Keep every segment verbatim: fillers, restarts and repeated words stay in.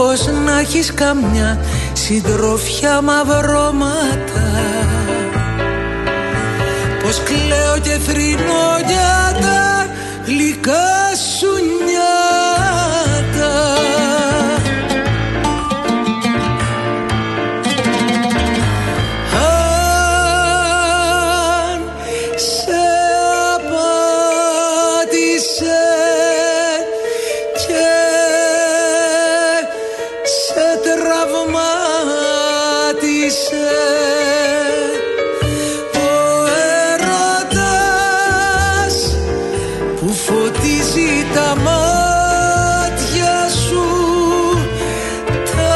πως να έχεις καμιά συντροφιά μαυρώματα, πως κλαίω και θρηνώ για τα γλυκά σου νιάτα. Αν σε απάτησε και σε τραυμάτισε τα μάτια σου, τα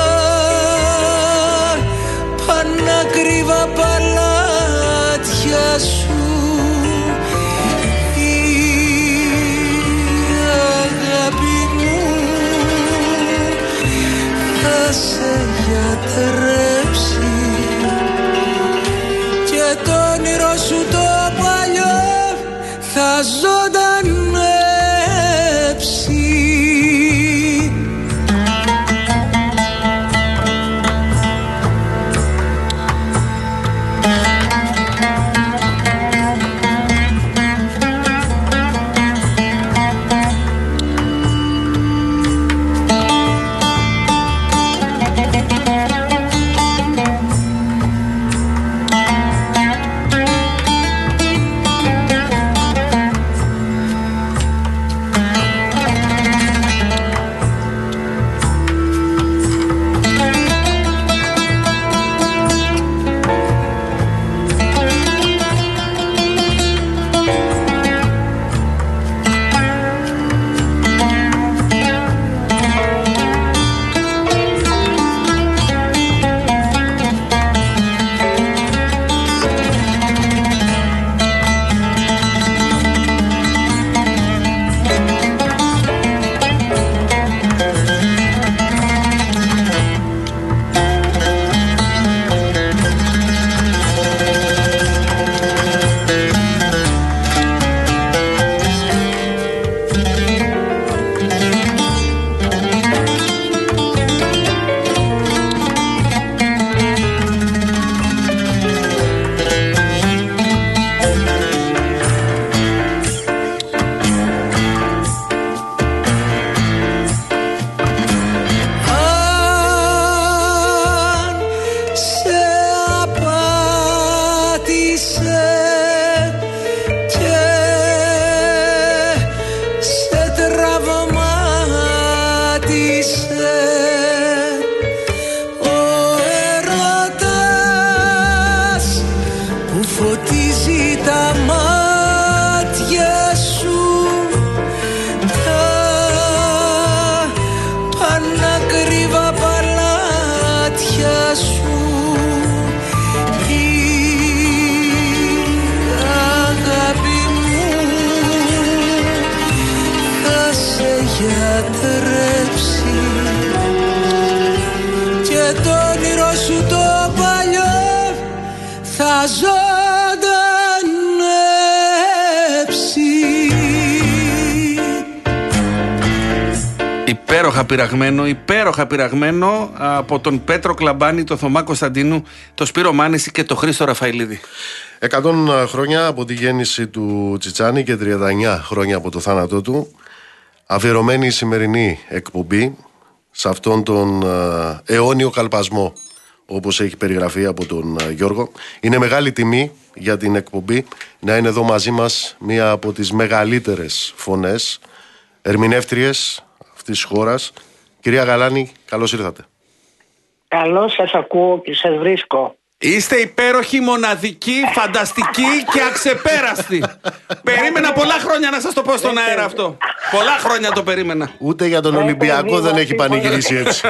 πανάκριβα παλάτια σου, η αγάπη μου θα σε γιατρέψει και το όνειρο σου το παλιό θα ζωντανέψει. Υπέροχα πειραγμένο, υπέροχα πειραγμένο από τον Πέτρο Κλαμπάνη, τον Θωμά Κωνσταντίνου, τον Σπύρο Μάνηση και τον Χρήστο Ραφαηλίδη. εκατό χρόνια από τη γέννηση του Τσιτσάνη και τριάντα εννιά χρόνια από το θάνατό του. Αφιερωμένη η σημερινή εκπομπή σε αυτόν τον αιώνιο καλπασμό, όπως έχει περιγραφεί από τον Γιώργο. Είναι μεγάλη τιμή για την εκπομπή να είναι εδώ μαζί μας μία από τις μεγαλύτερες φωνές ερμηνεύτριες αυτής της χώρας. Κυρία Γαλάνη, καλώς ήρθατε. Καλώς σας ακούω και σας βρίσκω. Είστε υπέροχοι, μοναδικοί, φανταστικοί και αξεπέραστοι. Περίμενα πολλά χρόνια να σας το πω στον αέρα αυτό. Πολλά χρόνια το περίμενα. Ούτε για τον Ολυμπιακό δεν έχει πανηγυρίσει έτσι.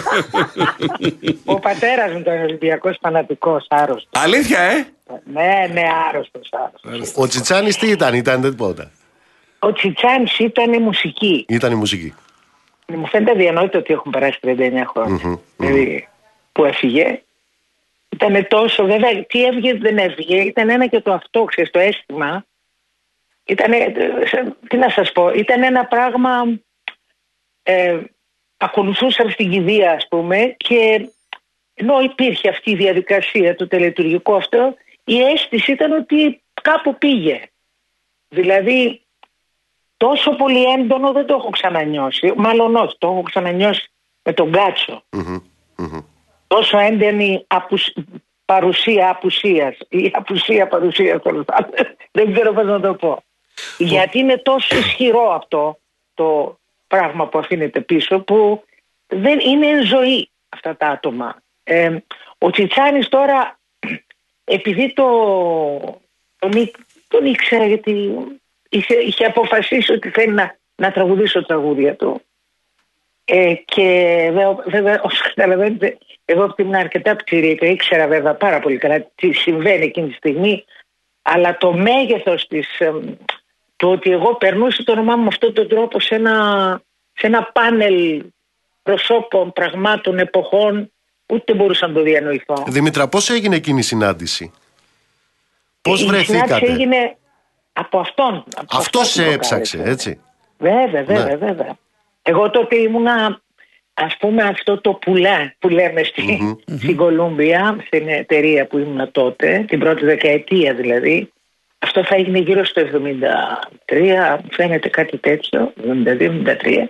Ο πατέρας μου ήταν Ολυμπιακός φανατικός, άρρωστος. Αλήθεια, ε? Ναι, ναι, άρρωστος, άρρωστος. Ο Τσιτσάνης τι ήταν, ήταν τίποτα? Ο Τσιτσάνης ήταν η μουσική. Ήταν η μουσική. Μου φαίνεται αδιανόητο ότι έχουν περάσει τριάντα εννιά χρόνια. Mm-hmm, δηλαδή, mm-hmm. που έφυγε. Ήταν τόσο, βέβαια, τι έβγε δεν έβγε. Ήταν ένα και το αυτό, ξέρεις, το αίσθημα. Ήταν, τι να σας πω, ήταν ένα πράγμα ε, ακολουθούσαν στην κηδεία, ας πούμε, και ενώ υπήρχε αυτή η διαδικασία, το τελετουργικό αυτό, η αίσθηση ήταν ότι κάπου πήγε. Δηλαδή, τόσο πολύ έντονο δεν το έχω ξανανιώσει. Μάλλον όχι, το έχω ξανανιώσει με τον Κάτσο. Mm-hmm. Mm-hmm. Τόσο έντονη απουσ... παρουσία απουσίας ή απουσία παρουσίας, δεν ξέρω πώς να το πω. Γιατί είναι τόσο ισχυρό αυτό το πράγμα που αφήνεται πίσω, που δεν είναι εν ζωή αυτά τα άτομα. Ε, ο Τσιτσάνης τώρα, επειδή το, τον, τον ήξερα, γιατί είχε, είχε αποφασίσει ότι θέλει να, να τραγουδήσω τραγούδια του, ε, και βέβαια όσο καταλαβαίνετε, εγώ που ήμουν αρκετά πτυρίκα, ήξερα βέβαια πάρα πολύ καλά τι συμβαίνει εκείνη τη στιγμή, αλλά το μέγεθος της, ε, το ότι εγώ περνούσα το όνομά μου με αυτόν τον τρόπο σε ένα, σε ένα πάνελ προσώπων, πραγμάτων, εποχών, ούτε μπορούσα να το διανοηθώ. Δημήτρα, πώς έγινε εκείνη η συνάντηση? Πώς η βρεθήκατε? Η συνάντηση έγινε από αυτόν. Από αυτός αυτόν σε έψαξε, κάλεσε, έτσι. Βέβαια, βέβαια, ναι. βέβαια. Εγώ τότε ήμουνα, ας πούμε, αυτό το πουλά που λέμε στη, mm-hmm. στην Κολούμπια, στην εταιρεία που ήμουνα τότε, την πρώτη δεκαετία δηλαδή. Αυτό θα έγινε γύρω στο εβδομήντα τρία, φαίνεται κάτι τέτοιο, εβδομήντα δύο εβδομήντα τρία.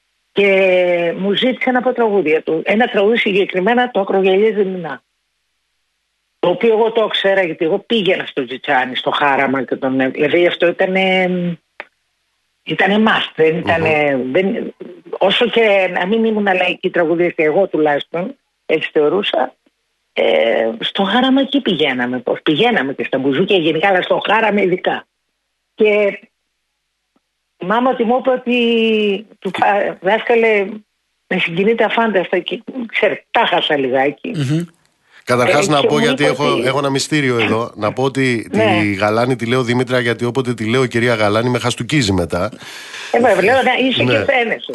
Και μου ζήτησε ένα από τραγούδια του. Ένα τραγούδι συγκεκριμένα, το Ακρογιαλιές Δεμινά. Το οποίο εγώ το ξέρα, γιατί εγώ πήγαινα στο Τσιτσάνι, στο Χάραμα και τον. Δηλαδή αυτό ήταν. Ήτανε must. Δεν ήτανε, mm-hmm. δεν, όσο και να μην ήμουν λαϊκή τραγουδία, και εγώ τουλάχιστον έτσι θεωρούσα, ε, στο Χάραμα εκεί πηγαίναμε. Πώς πηγαίναμε και στα μπουζούκια γενικά, αλλά στο Χάραμα ειδικά. Και η μάμα ότι μου είπε ότι του δάσκαλε με συγκινείται αφάνταστα και ξέρετε, τα χάσα λιγάκι. Mm-hmm. Καταρχάς ε, να πω, γιατί ότι... έχω, έχω ένα μυστήριο εδώ, να πω ότι ναι. τη Γαλάνη τη λέω Δήμητρα, γιατί όποτε τη λέω κυρία Γαλάνη με χαστουκίζει μετά. Ε, βέβαια, λέω να είσαι ναι. και φαίνεσαι.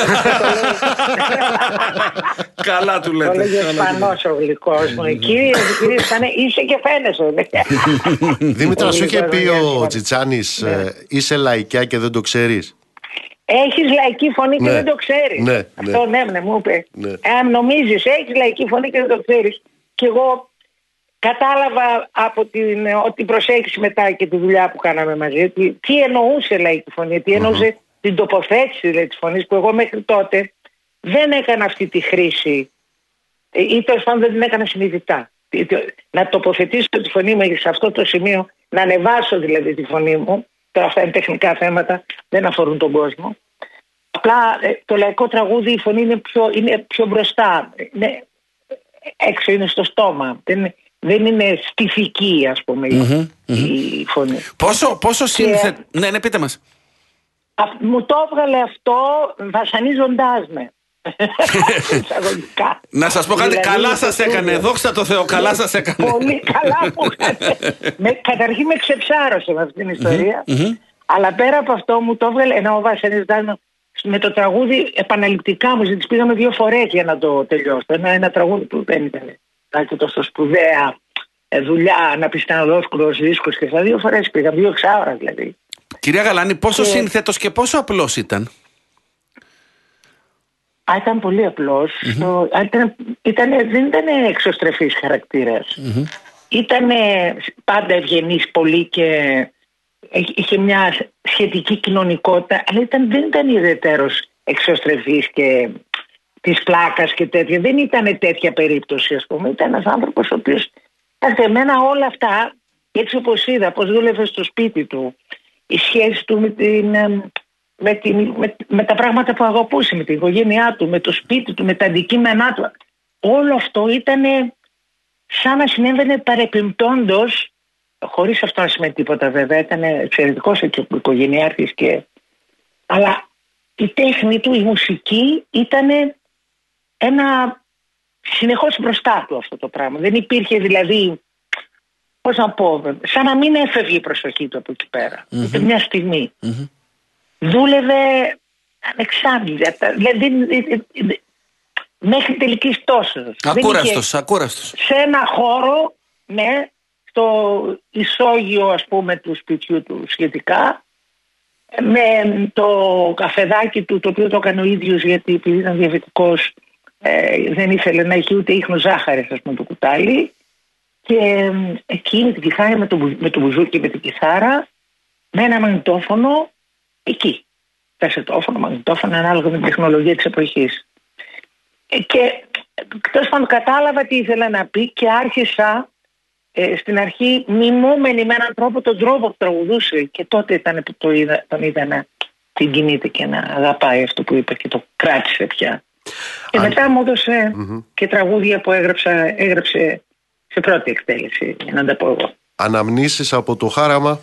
Καλά του λέτε. Το λέγε Σπανός ο γλυκός μου. Κύριε, κύριε Σπανέ, είσαι και φαίνεσαι. Δήμητρα, σου είχε πει ο Τσιτσάνης, είσαι λαϊκιά και δεν το ξέρεις? Έχεις λαϊκή φωνή και ναι. δεν το ξέρεις. Ναι, αυτό ναι, ναι, μου είπε. Ναι. Αν νομίζεις έχεις λαϊκή φωνή και δεν το ξέρεις. Και εγώ κατάλαβα από την, ότι προσέγγιση μετά και τη δουλειά που κάναμε μαζί, τι, τι εννοούσε λαϊκή φωνή, τι εννοούσε mm-hmm. την τοποθέτηση δηλαδή, της φωνής, που εγώ μέχρι τότε δεν έκανα αυτή τη χρήση, ή τέλος πάντων δεν την έκανα συνειδητά. Να τοποθετήσω τη φωνή μου σε αυτό το σημείο, να ανεβάσω δηλαδή τη φωνή μου. Τώρα αυτά είναι τεχνικά θέματα, δεν αφορούν τον κόσμο. Απλά το λαϊκό τραγούδι, η φωνή είναι πιο, είναι πιο μπροστά. Είναι, έξω είναι στο στόμα. Δεν, δεν είναι στιφική, ας πούμε, mm-hmm, η mm-hmm. φωνή. Πόσο, πόσο σύνθετα. Ναι, ναι, πείτε μας. Α, μου το έβγαλε αυτό βασανίζοντάς με. Να σας πω κάτι, δηλαδή, καλά σας έκανε. Δόξα τω Θεώ, καλά σας έκανε. Πολύ καλά μου έκανε. Καταρχήν με ξεψάρωσε με αυτήν την ιστορία. Mm-hmm. Αλλά πέρα από αυτό μου το έβγαλε, ενώ ο βασανίζοντάς με με το τραγούδι επαναληπτικά μου ζήτησε, πήγαμε δύο φορές για να το τελειώσω. Ένα, ένα τραγούδι που δεν ήταν κάτι τόσο σπουδαία δουλειά, να πεις να δόσκουλος δίσκος, και στα δύο φορές πήγαμε, δύο εξάωρα δηλαδή. Κυρία Γαλάνη, πόσο και... σύνθετος και πόσο απλός ήταν? Α, ήταν πολύ απλός. Mm-hmm. Το, ήταν, ήταν, δεν ήταν εξωστρεφής χαρακτήρας. Mm-hmm. Ήταν πάντα ευγενής πολύ και είχε μια σχετική κοινωνικότητα, αλλά ήταν, δεν ήταν ιδιαίτερος εξωστρεφής και της πλάκας και τέτοια. Δεν ήταν τέτοια περίπτωση, ας πούμε. Ήταν ένας άνθρωπος ο οποίος, σε εμένα όλα αυτά, έτσι όπως είδα, πώς δούλευε στο σπίτι του, η σχέση του με, την, με, την, με, με τα πράγματα που αγαπούσε, με την οικογένειά του, με το σπίτι του, με τα αντικείμενά του. Όλο αυτό ήταν σαν να συνέβαινε παρεπιπτόντος, χωρίς αυτό να σημαίνει τίποτα βέβαια, ήταν εξαιρετικός οικογενειάρχης και... αλλά η τέχνη του, η μουσική ήταν ένα συνεχώς μπροστά του αυτό το πράγμα. Δεν υπήρχε δηλαδή, πώς να πω, σαν να μην έφευγε η προσοχή του από εκεί πέρα. Mm-hmm. Ήταν μια στιγμή. Mm-hmm. Δούλευε ανεξάντλητα, δηλαδή μέχρι τελικής τόσης. Ακούραστος, ακούραστος. Σε ένα χώρο, ναι, στο ισόγειο ας πούμε του σπιτιού του σχετικά, με το καφεδάκι του, το οποίο το έκανε ο ίδιος, γιατί επειδή ήταν διαβητικός ε, δεν ήθελε να έχει ούτε ίχνος ζάχαρης, ας πούμε, το κουτάλι. Και ε, εκεί με την κιθάρα, με το, με το μπουζούκι, με την κιθάρα, με ένα μαγνητόφωνο, εκεί. Κασετόφωνο, μαγνητόφωνο, ανάλογα με την τεχνολογία της εποχής. Ε, και τέλος πάντων κατάλαβα τι ήθελα να πει και άρχισα ε, στην αρχή μιμούμενη με έναν τρόπο τον τρόπο που τραγουδούσε, και τότε ήταν που το είδα, τον είδα να συγκινείται και να αγαπάει αυτό που είπε και το κράτησε πια. Και Αν... μετά μου έδωσε mm-hmm. και τραγούδια που έγραψα, έγραψε σε πρώτη εκτέλεση, για να τα πω εγώ. Αναμνήσεις από το Χάραμα.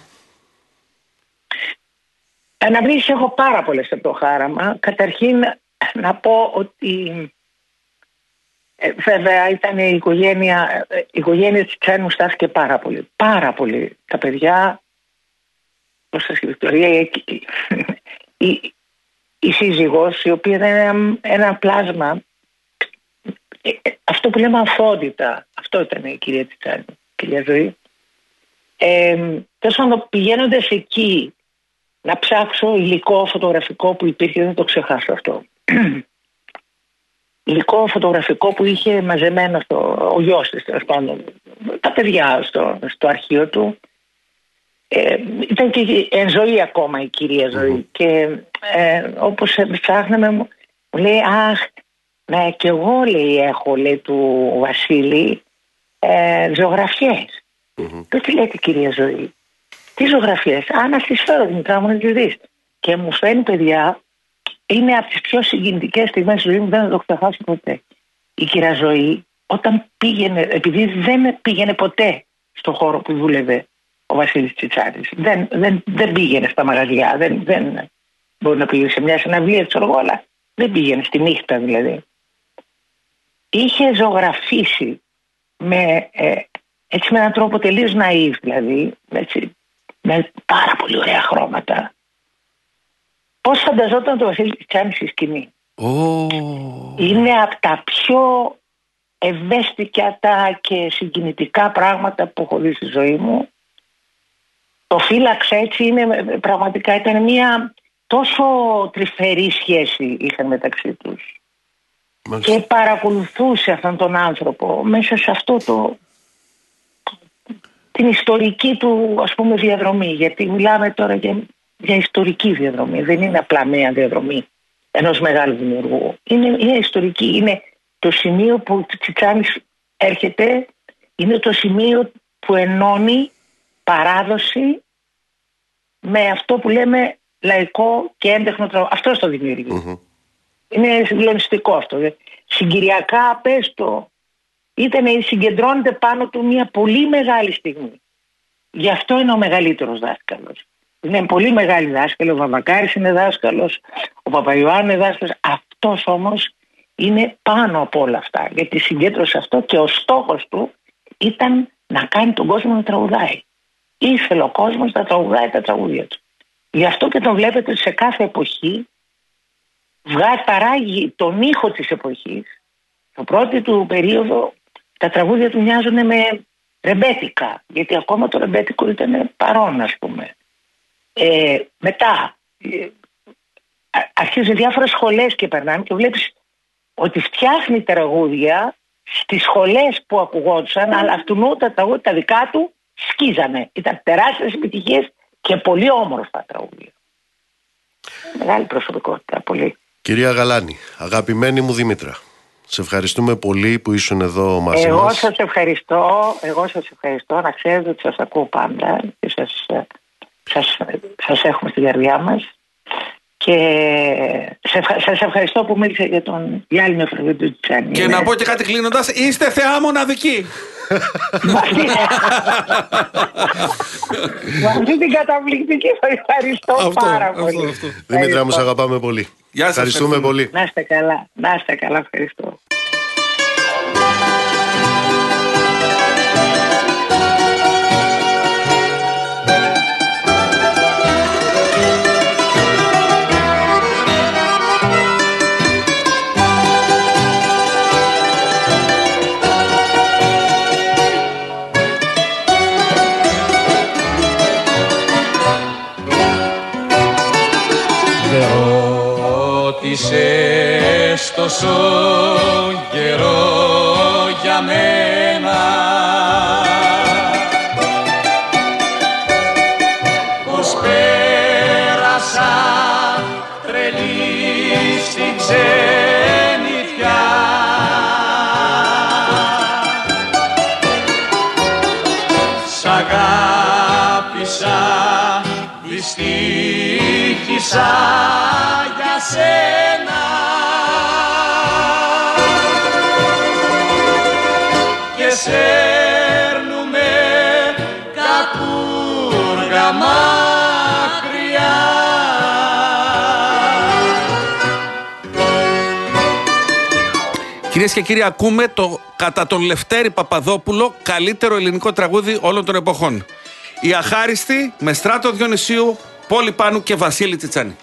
Αναμνήσεις έχω πάρα πολλές από το Χάραμα. Καταρχήν να πω ότι ε, βέβαια ήταν η οικογένεια, η οικογένεια της Τσιτσάνη μου στάθηκε πάρα πολύ. Πάρα πολύ. Τα παιδιά, όπως σας η Βικτωρία, η, η, η σύζυγος, η οποία ήταν ένα, ένα πλάσμα, ε, αυτό που λέμε αφότητα, αυτό ήταν η κυρία Τσιτσάνη, η κυρία Ζωή. Ε, Τέλος πάντων, πηγαίνοντας εκεί να ψάξω υλικό φωτογραφικό που υπήρχε, δεν το ξεχάσω αυτό. Υλικό φωτογραφικό που είχε μαζεμένο στο, ο γιος της, τέλος πάντων, τα παιδιά στο, στο αρχείο του. Ε, ήταν και εν ζωή ακόμα η κυρία Ζωή. Mm-hmm. Και ε, όπως ψάχναμε, μου λέει, αχ, ναι, και εγώ, λέει, έχω, λέει, του Βασίλη ε, ζωγραφιές. Mm-hmm. Και τι λέτε, κυρία Ζωή? Τι ζωγραφιές? Α, να στις φέρω, Δημητρά μου, να τις δεις. Και μου φέρνει, παιδιά, είναι από τις πιο συγκινητικές στιγμές της ζωής μου, δεν θα το ξεχάσω ποτέ. Η κυρία Ζωή, όταν πήγαινε, επειδή δεν πήγαινε ποτέ στο χώρο που δούλευε ο Βασίλης Τσιτσάνης, δεν, δεν, δεν πήγαινε στα μαγαζιά, δεν, δεν μπορεί να πήγαινε σε μια συναυλία, ξέρω εγώ, αλλά δεν πήγαινε στη νύχτα δηλαδή. Είχε ζωγραφίσει με, ε, έτσι, με έναν τρόπο τελείως ναΐβ, δηλαδή, έτσι, με πάρα πολύ ωραία χρώματα. Πώς φανταζόταν το Βασίλη Τσιτσάνη στη σκηνή. Oh. Είναι από τα πιο ευαίσθητα και συγκινητικά πράγματα που έχω δει στη ζωή μου. Το φύλαξε, έτσι, είναι, πραγματικά ήταν μια τόσο τρυφερή σχέση είχαν μεταξύ τους. Μάλιστα. Και παρακολουθούσε αυτόν τον άνθρωπο μέσα σε αυτό το, την ιστορική του, ας πούμε, διαδρομή. Γιατί μιλάμε τώρα για, για ιστορική διαδρομή. Δεν είναι απλά μια διαδρομή ενός μεγάλου δημιουργού. Είναι, είναι ιστορική. Είναι το σημείο που ο Τσιτσάνης έρχεται, είναι το σημείο που ενώνει παράδοση με αυτό που λέμε λαϊκό και έντεχνο τραγούδι. Αυτό το δημιουργεί. Mm-hmm. Είναι συγκλονιστικό αυτό. Συγκυριακά, πες το, ήταν, συγκεντρώνεται πάνω του μια πολύ μεγάλη στιγμή. Γι' αυτό είναι ο μεγαλύτερος δάσκαλος. Είναι πολύ μεγάλη δάσκαλη. Ο Βαμβακάρης είναι δάσκαλος, ο Παπαϊωάννου είναι δάσκαλος. Αυτός όμως είναι πάνω από όλα αυτά. Γιατί συγκέντρωσε αυτό και ο στόχος του ήταν να κάνει τον κόσμο να τραγουδάει. Ήθελε ο κόσμος να τραγουδάει τα τραγούδια του. Γι' αυτό και τον βλέπετε σε κάθε εποχή βγάζει, παράγει τον ήχο της εποχής. Το πρώτο του περίοδο τα τραγούδια του μοιάζουν με ρεμπέτικα, γιατί ακόμα το ρεμπέτικο ήταν παρόν, ας πούμε. Ε, μετά ε, αρχίζουν διάφορες σχολές και περνάνε και βλέπεις ότι φτιάχνει τραγούδια στις σχολές που ακουγόντουσαν, αλλά αυτού τα τραγούδια τα δικά του σκίζανε. Ήταν τεράστιες επιτυχίες και πολύ όμορφα τραγούδια. Μεγάλη προσωπικότητα, πολύ. Κυρία Γαλάνη, αγαπημένη μου Δήμητρα, σε ευχαριστούμε πολύ που ήσουν εδώ μαζί εγώ μας. Σας ευχαριστώ, εγώ σας ευχαριστώ. Να ξέρετε ότι σας ακούω πάντα και σας, σας, σας έχουμε στη καρδιά μας. Και σας ευχαριστώ που μίλησα για τον Γιάννη Φραγίδη του Τσιτσάνη. Και να πω και κάτι κλείνοντας, είστε θεά μοναδική. Με αυτή την καταπληκτική ευχαριστώ αυτό, πάρα αυτό, πολύ. Αυτό. Δήμητρα μου, σ' αγαπάμε πολύ. Γεια σας. Ευχαριστούμε πολύ. Να είστε καλά, να είστε καλά, ευχαριστώ. τόσο καιρό για μένα. Πως πέρασα τρελή στην ξενιτιά. Σ' αγάπησα, δυστύχησα για σένα. Και σέρνουμε κακούργα μακριά. Κυρίες και κύριοι, ακούμε το κατά τον Λευτέρη Παπαδόπουλο καλύτερο ελληνικό τραγούδι όλων των εποχών. Η Αχάριστη με Στράτο Διονυσίου, Πόλη Πάνου και Βασίλη Τσιτσάνη.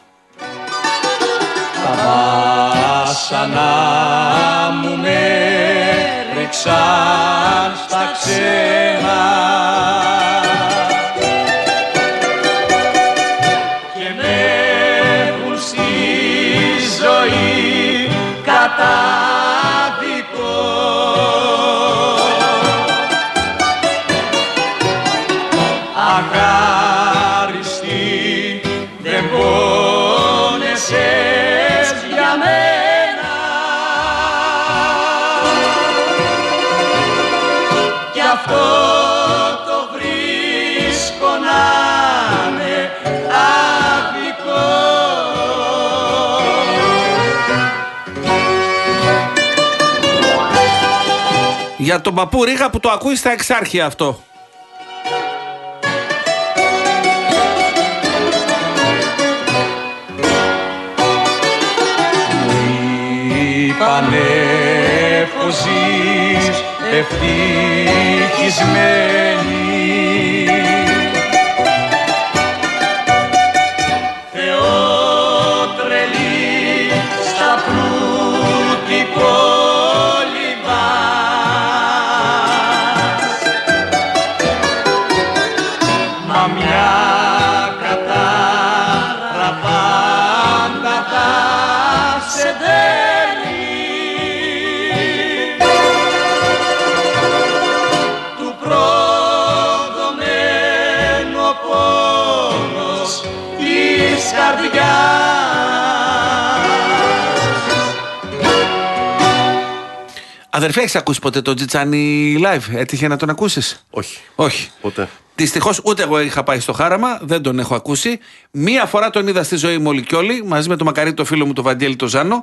Τα βάσανα μου με ρίξαν στα ξένα και με έχουν στη ζωή κατάδικο. Αχάριστη, δεν πόνεσες για μένα κι αυτό το βρίσκω να είναι άδικο. Για τον παππού Ρίγα που το ακούει στα Εξάρχεια αυτό. Είπανε πως ζεις ευτυχισμένη, θεότρελη στα πλούτη πόλη μας. Μα μια κατάρα πάντα θα σε δένει. Αδερφέ, έχεις ακούσει ποτέ τον Τσιτσάνι live? Έτυχε να τον ακούσεις? Όχι. Όχι. Ποτέ. Δυστυχώς ούτε εγώ είχα πάει στο Χάραμα, δεν τον έχω ακούσει. Μία φορά τον είδα στη ζωή μου όλοι κι όλοι, μαζί με τον μακαρί το φίλο μου τον Βαγγέλη τον Ζάνο.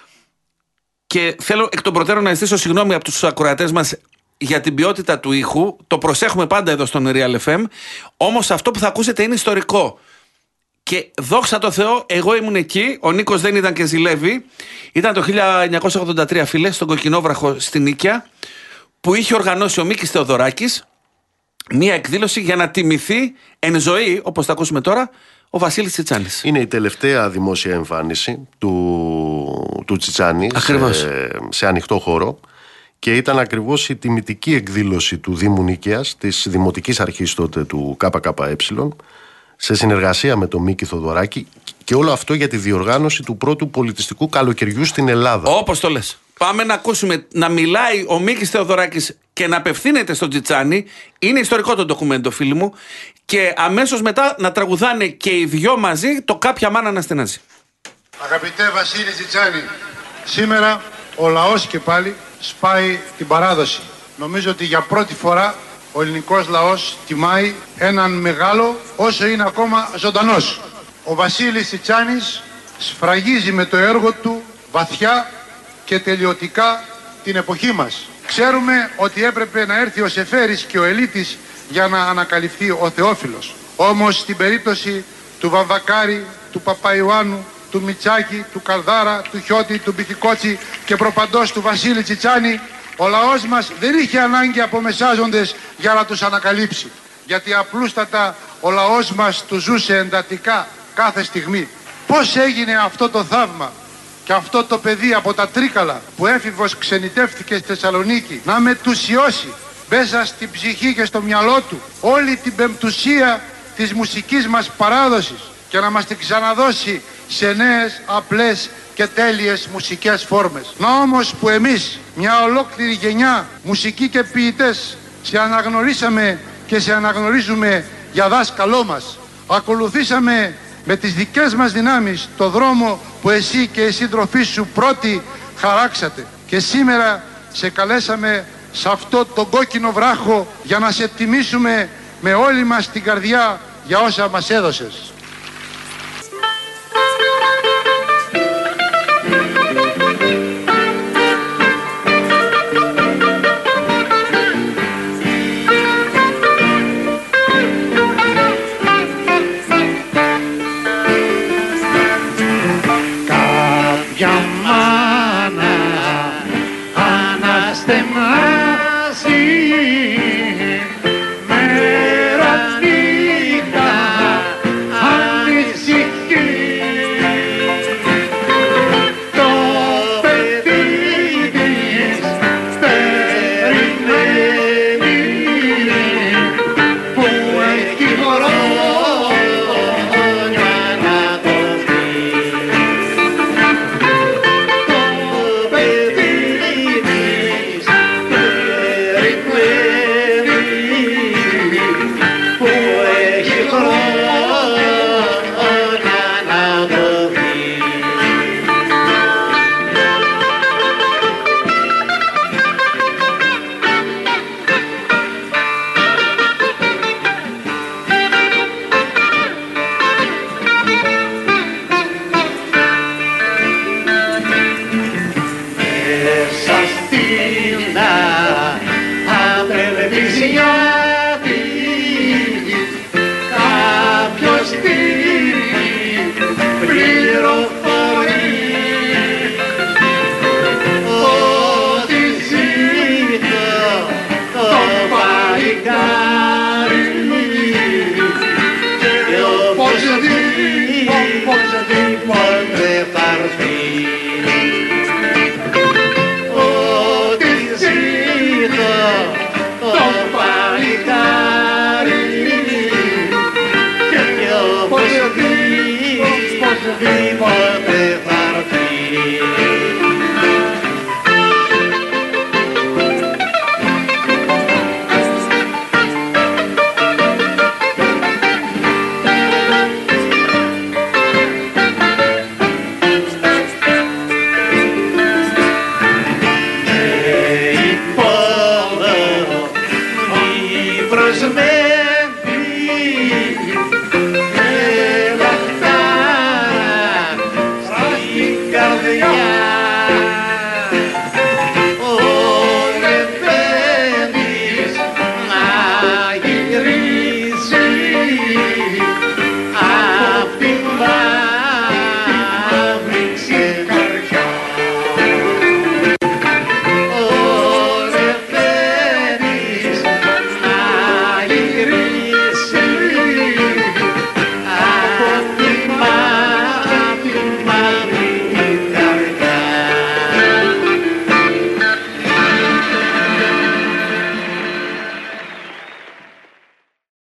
Και θέλω εκ των προτέρων να ζητήσω συγγνώμη από τους ακροατές μας για την ποιότητα του ήχου. Το προσέχουμε πάντα εδώ στον Real εφ εμ. Όμως αυτό που θα ακούσετε είναι ιστορικό. Και δόξα τω Θεώ, εγώ ήμουν εκεί. Ο Νίκος δεν ήταν και ζηλεύει. Ήταν το χίλια εννιακόσια ογδόντα τρία, φίλε, στον Κοκκινόβραχο στην Νίκαια, που είχε οργανώσει ο Μίκης Θεοδωράκης μία εκδήλωση για να τιμηθεί εν ζωή, όπως θα ακούσουμε τώρα, ο Βασίλης Τσιτσάνης. Είναι η τελευταία δημόσια εμφάνιση του, του Τσιτσάνη σε, σε ανοιχτό χώρο. Και ήταν ακριβώς η τιμητική εκδήλωση του Δήμου Νίκαιας, της Δημοτικής Αρχής τότε του ΚΚΕ, σε συνεργασία με τον Μίκη Θοδωράκη, και όλο αυτό για τη διοργάνωση του πρώτου πολιτιστικού καλοκαιριού στην Ελλάδα. Όπως το λες. Πάμε να ακούσουμε να μιλάει ο Μίκης Θεοδωράκης και να απευθύνεται στον Τσιτσάνη. Είναι ιστορικό το ντοκουμέντο, φίλοι μου. Και αμέσως μετά να τραγουδάνε και οι δυο μαζί το «Κάποια μάνα να στενάζει». Αγαπητέ Βασίλη Τσιτσάνη, σήμερα ο λαός και πάλι σπάει την παράδοση. Νομίζω ότι για πρώτη φορά ο ελληνικός λαός τιμάει έναν μεγάλο όσο είναι ακόμα ζωντανός. Ο Βασίλης Τσιτσάνης σφραγίζει με το έργο του βαθιά και τελειωτικά την εποχή μας. Ξέρουμε ότι έπρεπε να έρθει ο Σεφέρης και ο Ελίτης για να ανακαλυφθεί ο Θεόφιλος. Όμως στην περίπτωση του Βαμβακάρη, του Παπαϊωάννου, του Μιτσάκη, του Καλδάρα, του Χιώτη, του Μπιθικότσι και προπαντός του Βασίλη Τσιτσάνη, ο λαός μας δεν είχε ανάγκη από μεσάζοντες για να τους ανακαλύψει. Γιατί απλούστατα ο λαός μας του ζούσε εντατικά κάθε στιγμή. Πώς έγινε αυτό το θαύμα και αυτό το παιδί από τα Τρίκαλα που έφηβος ξενιτεύτηκε στη Θεσσαλονίκη να μετουσιώσει μέσα στην ψυχή και στο μυαλό του όλη την πεμπτουσία της μουσικής μας παράδοσης και να μας την ξαναδώσει σε νέες, απλές και τέλειες μουσικές φόρμες. Να όμως που εμείς, μια ολόκληρη γενιά μουσικοί και ποιητές, σε αναγνωρίσαμε και σε αναγνωρίζουμε για δάσκαλό μας. Ακολουθήσαμε με τις δικές μας δυνάμεις το δρόμο που εσύ και οι σύντροφοί σου πρώτοι χαράξατε. Και σήμερα σε καλέσαμε σε αυτό τον κόκκινο βράχο για να σε τιμήσουμε με όλη μας την καρδιά για όσα μας έδωσες. Προσμένει